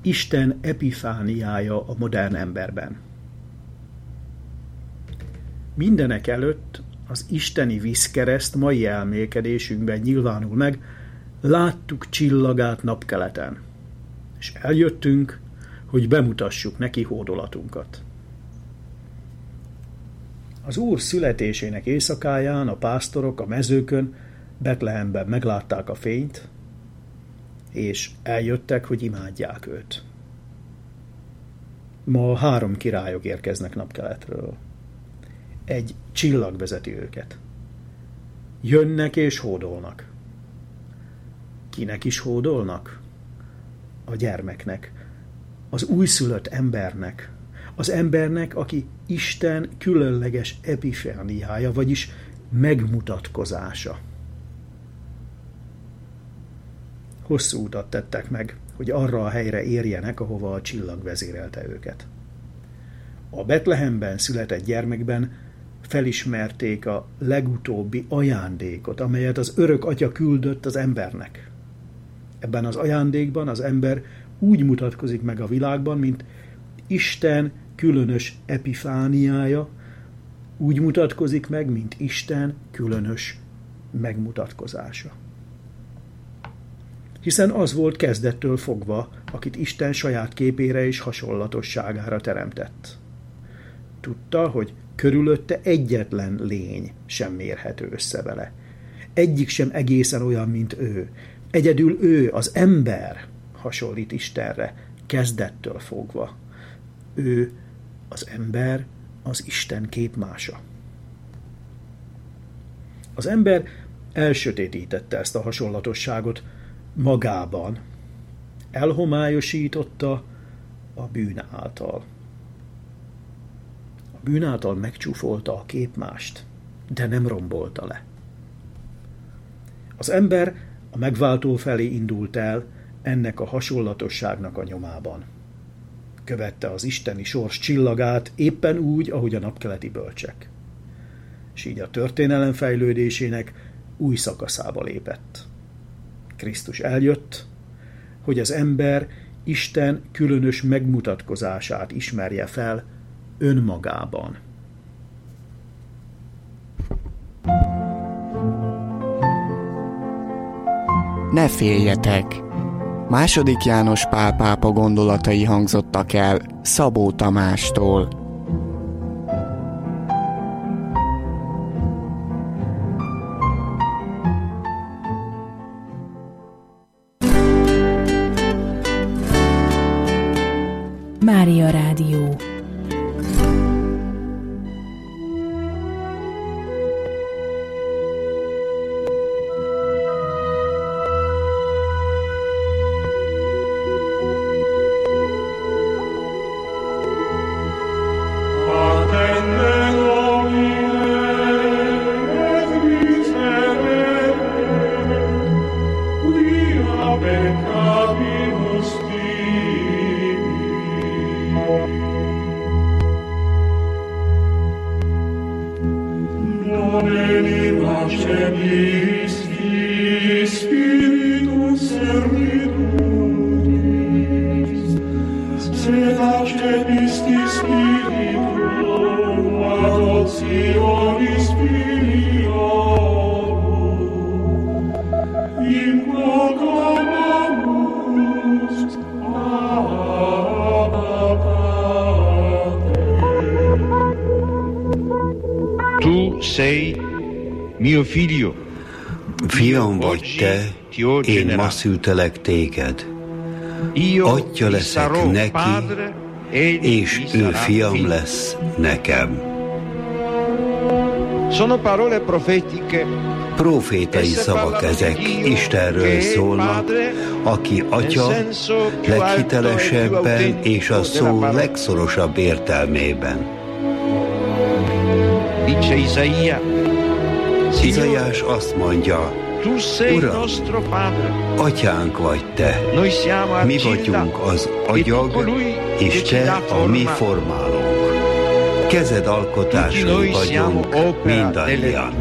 Isten epifániája a modern emberben. Mindenek előtt az isteni vízkereszt mai elmélkedésünkben nyilvánul meg, láttuk csillagát napkeleten, és eljöttünk, hogy bemutassuk neki hódolatunkat. Az Úr születésének éjszakáján a pásztorok a mezőkön Betlehemben meglátták a fényt, és eljöttek, hogy imádják őt. Ma 3 királyok érkeznek napkeletről. Egy csillag vezeti őket. Jönnek és hódolnak. Kinek is hódolnak? A gyermeknek, az újszülött embernek, az embernek, aki Isten különleges epifániája, vagyis megmutatkozása. Hosszú utat tettek meg, hogy arra a helyre érjenek, ahova a csillag vezérelte őket. A Betlehemben született gyermekben felismerték a legutóbbi ajándékot, amelyet az örök Atya küldött az embernek. Ebben az ajándékban az ember úgy mutatkozik meg a világban, mint Isten különös epifániája, úgy mutatkozik meg, mint Isten különös megmutatkozása. Hiszen az volt kezdettől fogva, akit Isten saját képére és hasonlatosságára teremtett. Tudta, hogy körülötte egyetlen lény sem mérhető össze vele. Egyik sem egészen olyan, mint ő. Egyedül ő, az ember hasonlít Istenre, kezdettől fogva. Ő, az ember, az Isten képmása. Az ember elsötétítette ezt a hasonlatosságot magában. Elhomályosította a bűn által. A bűn által megcsúfolta a képmást, de nem rombolta le. Az ember a megváltó felé indult el ennek a hasonlatosságnak a nyomában. Követte az isteni sors csillagát éppen úgy, ahogy a napkeleti bölcsek. És így a történelem fejlődésének új szakaszába lépett. Krisztus eljött, hogy az ember Isten különös megmutatkozását ismerje fel önmagában. Ne féljetek! II. János Pál pápa gondolatai hangzottak el Szabó Tamástól. Mária Rádió. Fiam vagy te, én ma szültelek téged. Atya leszek neki, és ő fiam lesz nekem. Profétai szavak ezek, Istenről szólnak, aki Atya leghitelesebben és a szó legszorosabb értelmében. Izaiás azt mondja, Uram, Atyánk vagy te, mi vagyunk az agyag, és te a mi formálónk. Kezed alkotásai vagyunk mindannyian.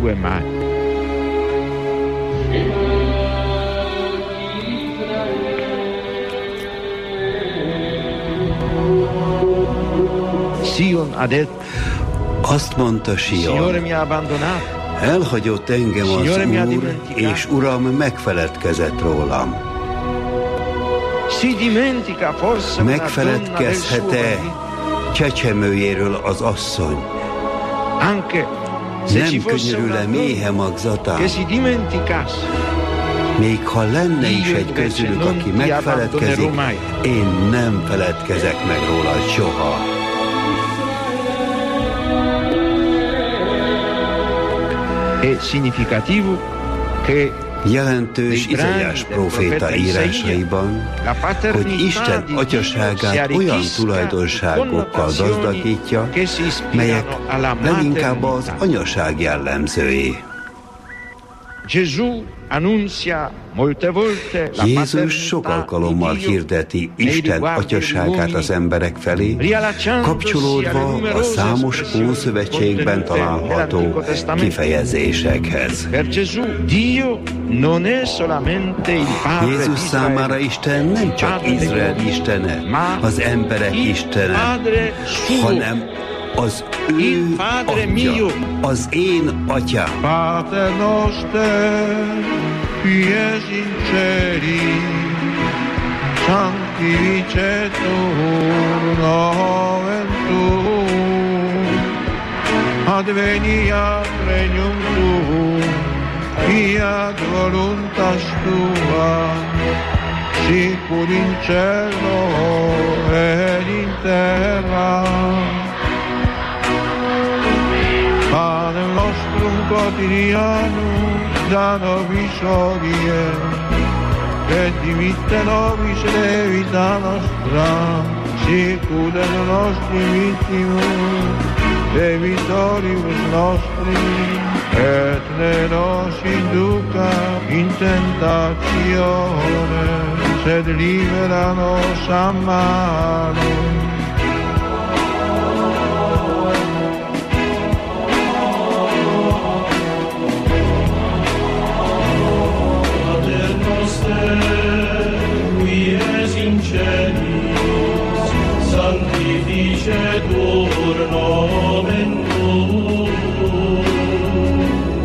Azt mondta Sion, elhagyott engem az Úr, és Uram megfeledkezett rólam. Megfeledkezhet-e csecsemőjéről az asszony? Nem könyörül-e méhe magzatán? Még ha lenne is egy közülük, aki megfeledkezik, én nem feledkezek meg róla soha. Jelentős Izaiás próféta írásaiban, hogy Isten atyaságát olyan tulajdonságokkal gazdagítja, melyek leginkább az anyaság jellemzői. Jézus sok alkalommal hirdeti Isten atyaságát az emberek felé, kapcsolódva a számos Ószövetségben található kifejezésekhez. Jézus számára Isten nem csak Izrael istene, az emberek istene, hanem az ő atya, az én atyám. Pater noster, qui es in celi, sanctificetur nomen tuum, adveniat regnum tuum, fiat voluntas tua, sicur in cielo et in terra. Panem nostrum quotidianum da nobis hodie, et dimitte nobis debita nostra, sicut et nostri vittimus debitoribus nostri, et ne nos induca in tentatione, sed libera nos a malo. Qui es in celis, sanctificetur nomen tuum,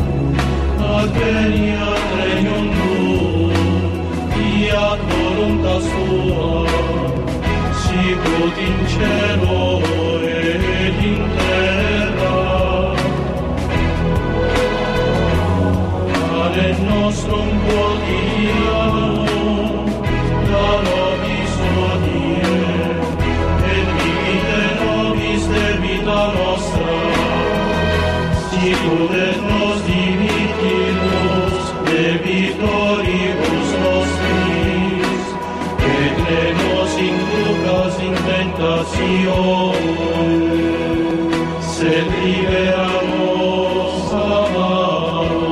adveniat regnum tuum, fiat voluntas tua, sicut in cielo et in terra. Panem nostrum quotidianum da nobis hodie, et dimitte nobis debita nostra, sicut et nos dimittimus debitoribus nostris, et ne nos inducas in tentatione, sed libera nos a malo.